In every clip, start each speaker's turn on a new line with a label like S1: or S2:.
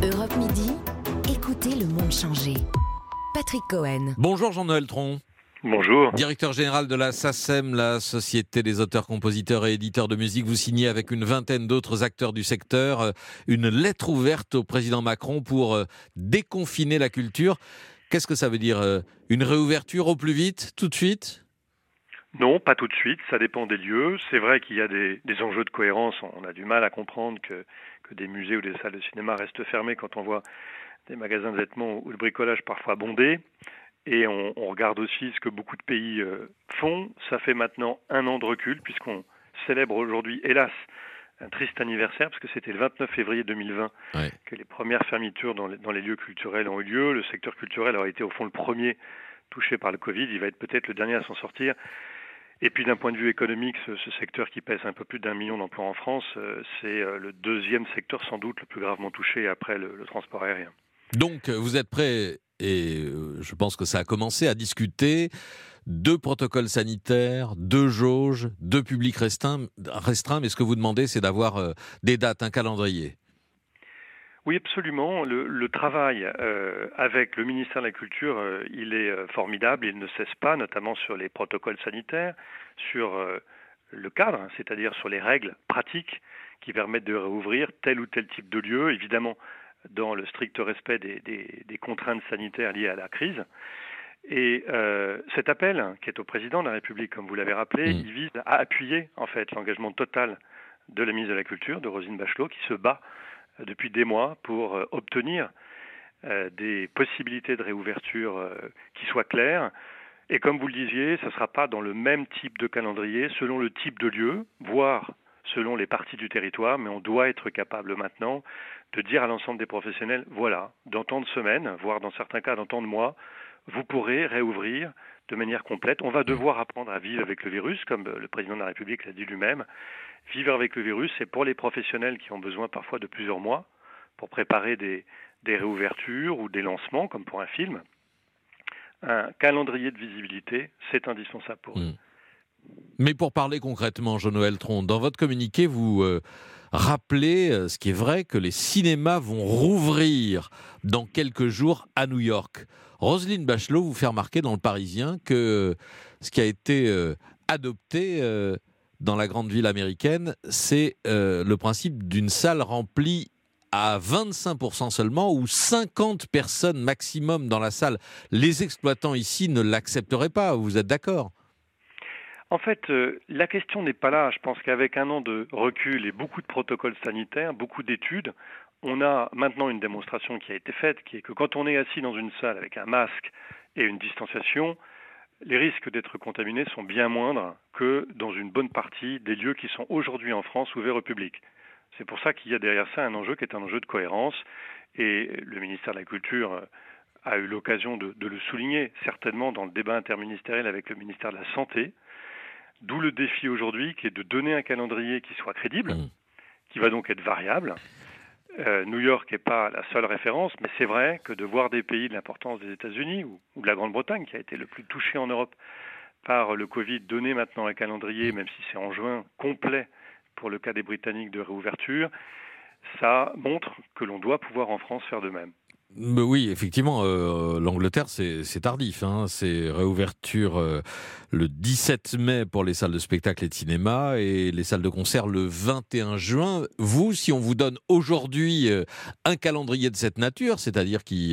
S1: Europe Midi, écoutez le monde changer. Patrick Cohen.
S2: Bonjour Jean-Noël Tron.
S3: Bonjour.
S2: Directeur général de la SACEM, la Société des auteurs, compositeurs et éditeurs de musique. Vous signez avec une vingtaine d'autres acteurs du secteur une lettre ouverte au président Macron pour déconfiner la culture. Qu'est-ce que ça veut dire ? Une réouverture au plus vite, tout de suite ?
S3: Non, pas tout de suite, ça dépend des lieux. C'est vrai qu'il y a des enjeux de cohérence. On a du mal à comprendre que des musées ou des salles de cinéma restent fermées quand on voit des magasins de vêtements ou de bricolage parfois bondés. Et on regarde aussi ce que beaucoup de pays font. Ça fait maintenant 1 an de recul puisqu'on célèbre aujourd'hui, hélas, un triste anniversaire parce que c'était le 29 février 2020 que les premières fermetures dans les lieux culturels ont eu lieu. Le secteur culturel aurait été au fond le premier touché par le Covid. Il va être peut-être le dernier à s'en sortir. Et puis d'un point de vue économique, ce secteur qui pèse un peu plus d'1 million d'emplois en France, c'est le deuxième secteur sans doute le plus gravement touché après le transport aérien.
S2: Donc vous êtes prêts, et je pense que ça a commencé, à discuter de protocoles sanitaires, de jauges, de public restreint, mais ce que vous demandez, c'est d'avoir des dates, un calendrier.
S3: Oui, absolument. Le travail avec le ministère de la Culture, il est formidable. Il ne cesse pas, notamment sur les protocoles sanitaires, sur le cadre, c'est-à-dire sur les règles pratiques qui permettent de réouvrir tel ou tel type de lieu, évidemment dans le strict respect des contraintes sanitaires liées à la crise. Et cet appel, qui est au président de la République, comme vous l'avez rappelé, il vise à appuyer en fait l'engagement total de la ministre de la Culture, de Roselyne Bachelot, qui se bat depuis des mois pour obtenir des possibilités de réouverture qui soient claires. Et comme vous le disiez, ce ne sera pas dans le même type de calendrier, selon le type de lieu, voire selon les parties du territoire, mais on doit être capable maintenant de dire à l'ensemble des professionnels, voilà, dans tant de semaines, voire dans certains cas dans tant de mois, vous pourrez réouvrir de manière complète. On va devoir apprendre à vivre avec le virus, comme le président de la République l'a dit lui-même. Vivre avec le virus, c'est pour les professionnels qui ont besoin parfois de plusieurs mois pour préparer des réouvertures ou des lancements, comme pour un film. Un calendrier de visibilité, c'est indispensable pour eux.
S2: Mais pour parler concrètement, Jean-Noël Tron, dans votre communiqué, vous rappelez, ce qui est vrai, que les cinémas vont rouvrir dans quelques jours à New York. Roselyne Bachelot vous fait remarquer dans Le Parisien que ce qui a été adopté dans la grande ville américaine, c'est le principe d'une salle remplie à 25% seulement, ou 50 personnes maximum dans la salle. Les exploitants ici ne l'accepteraient pas, vous êtes d'accord ?
S3: En fait, la question n'est pas là. Je pense qu'avec 1 an de recul et beaucoup de protocoles sanitaires, beaucoup d'études, on a maintenant une démonstration qui a été faite, qui est que quand on est assis dans une salle avec un masque et une distanciation, les risques d'être contaminés sont bien moindres que dans une bonne partie des lieux qui sont aujourd'hui en France ouverts au public. C'est pour ça qu'il y a derrière ça un enjeu qui est un enjeu de cohérence. Et le ministère de la Culture a eu l'occasion de le souligner, certainement dans le débat interministériel avec le ministère de la Santé. D'où le défi aujourd'hui qui est de donner un calendrier qui soit crédible, qui va donc être variable. New York n'est pas la seule référence, mais c'est vrai que de voir des pays de l'importance des États-Unis ou de la Grande-Bretagne, qui a été le plus touché en Europe par le Covid, donner maintenant un calendrier, même si c'est en juin, complet pour le cas des Britanniques de réouverture, ça montre que l'on doit pouvoir en France faire de même.
S2: Oui, effectivement, l'Angleterre, c'est tardif. C'est réouverture le 17 mai pour les salles de spectacle et de cinéma, et les salles de concert le 21 juin. Vous, si on vous donne aujourd'hui un calendrier de cette nature, c'est-à-dire qui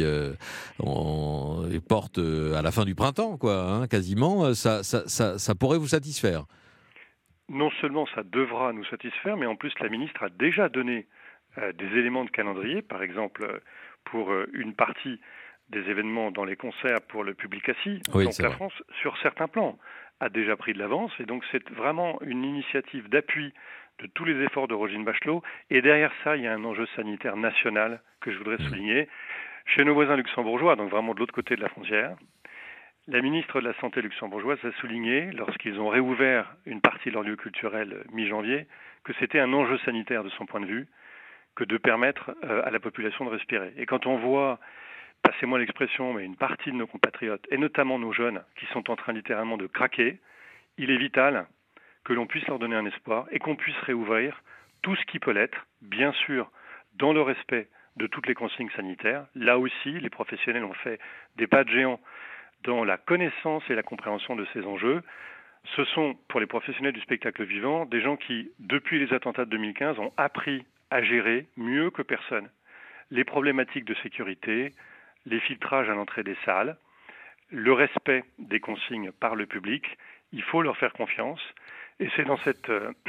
S2: porte à la fin du printemps, quasiment, ça pourrait vous satisfaire.
S3: Non seulement ça devra nous satisfaire, mais en plus la ministre a déjà donné des éléments de calendrier, par exemple pour une partie des événements dans les concerts pour le public assis.
S2: Oui,
S3: donc la
S2: vrai.
S3: France, sur certains plans, a déjà pris de l'avance, et donc c'est vraiment une initiative d'appui de tous les efforts de Roselyne Bachelot. Et derrière ça, il y a un enjeu sanitaire national que je voudrais souligner. Chez nos voisins luxembourgeois, donc vraiment de l'autre côté de la frontière, la ministre de la Santé luxembourgeoise a souligné, lorsqu'ils ont réouvert une partie de leur lieu culturel mi-janvier, que c'était un enjeu sanitaire de son point de vue, que de permettre à la population de respirer. Et quand on voit, passez-moi l'expression, mais une partie de nos compatriotes, et notamment nos jeunes, qui sont en train littéralement de craquer, il est vital que l'on puisse leur donner un espoir et qu'on puisse réouvrir tout ce qui peut l'être, bien sûr, dans le respect de toutes les consignes sanitaires. Là aussi, les professionnels ont fait des pas de géant dans la connaissance et la compréhension de ces enjeux. Ce sont, pour les professionnels du spectacle vivant, des gens qui, depuis les attentats de 2015, ont appris à gérer mieux que personne les problématiques de sécurité, les filtrages à l'entrée des salles, le respect des consignes par le public. Il faut leur faire confiance. Et c'est dans cet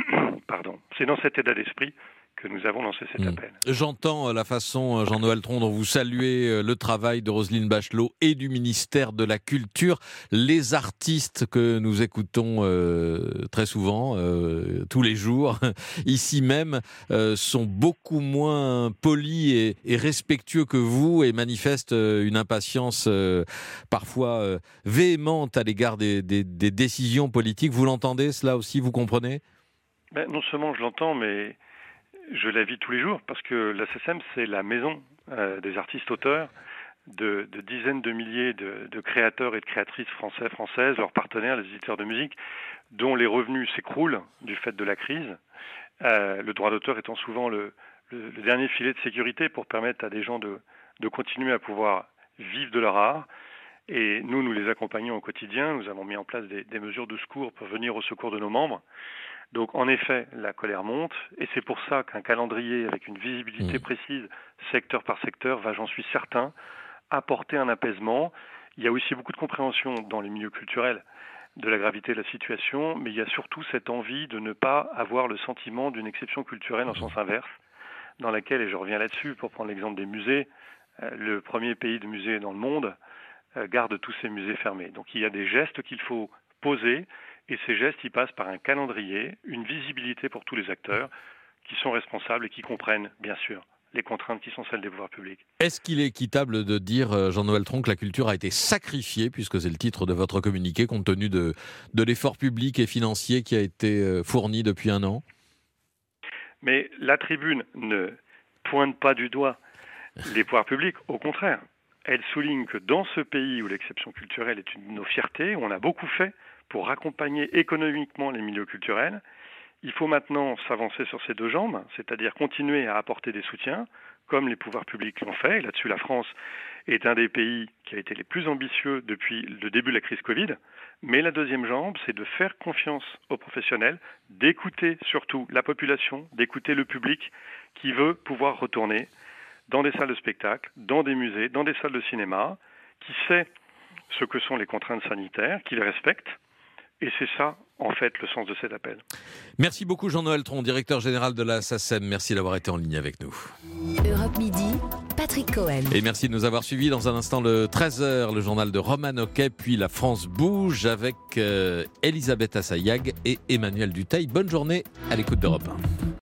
S3: état d'esprit que nous avons lancé cet appel.
S2: J'entends la façon, Jean-Noël Tron, dont vous saluez le travail de Roselyne Bachelot et du ministère de la Culture. Les artistes que nous écoutons très souvent, tous les jours, ici même, sont beaucoup moins polis et respectueux que vous et manifestent une impatience parfois véhémente à l'égard des décisions politiques. Vous l'entendez, cela aussi, vous comprenez ?
S3: Non seulement je l'entends, mais je la vis tous les jours, parce que la SACEM, c'est la maison des artistes-auteurs, de dizaines de milliers de créateurs et de créatrices françaises, leurs partenaires, les éditeurs de musique, dont les revenus s'écroulent du fait de la crise. Le droit d'auteur étant souvent le dernier filet de sécurité pour permettre à des gens de continuer à pouvoir vivre de leur art. Et nous les accompagnons au quotidien. Nous avons mis en place des mesures de secours pour venir au secours de nos membres. Donc en effet, la colère monte, et c'est pour ça qu'un calendrier avec une visibilité précise, secteur par secteur, va, j'en suis certain, apporter un apaisement. Il y a aussi beaucoup de compréhension dans les milieux culturels de la gravité de la situation, mais il y a surtout cette envie de ne pas avoir le sentiment d'une exception culturelle en sens inverse, dans laquelle, et je reviens là-dessus pour prendre l'exemple des musées, le premier pays de musées dans le monde garde tous ses musées fermés. Donc il y a des gestes qu'il faut poser, et ces gestes, ils passent par un calendrier, une visibilité pour tous les acteurs qui sont responsables et qui comprennent, bien sûr, les contraintes qui sont celles des pouvoirs publics.
S2: Est-ce qu'il est équitable de dire, Jean-Noël Tron, que la culture a été sacrifiée, puisque c'est le titre de votre communiqué, compte tenu de l'effort public et financier qui a été fourni depuis un an ?
S3: Mais la tribune ne pointe pas du doigt les pouvoirs publics, au contraire. Elle souligne que dans ce pays où l'exception culturelle est une de nos fiertés, où on a beaucoup fait pour accompagner économiquement les milieux culturels, il faut maintenant s'avancer sur ces deux jambes, c'est-à-dire continuer à apporter des soutiens, comme les pouvoirs publics l'ont fait. Et là-dessus, la France est un des pays qui a été les plus ambitieux depuis le début de la crise Covid. Mais la deuxième jambe, c'est de faire confiance aux professionnels, d'écouter surtout la population, d'écouter le public qui veut pouvoir retourner dans des salles de spectacle, dans des musées, dans des salles de cinéma, qui sait ce que sont les contraintes sanitaires, qui les respecte. Et c'est ça, en fait, le sens de cet appel.
S2: Merci beaucoup Jean-Noël Tron, directeur général de la SACEM. Merci d'avoir été en ligne avec nous.
S1: Europe Midi, Patrick Cohen.
S2: Et merci de nous avoir suivis. Dans un instant, le 13h, le journal de Roman Hockey, puis La France bouge avec Elisabeth Assayag et Emmanuel Dutheil. Bonne journée à l'écoute d'Europe 1.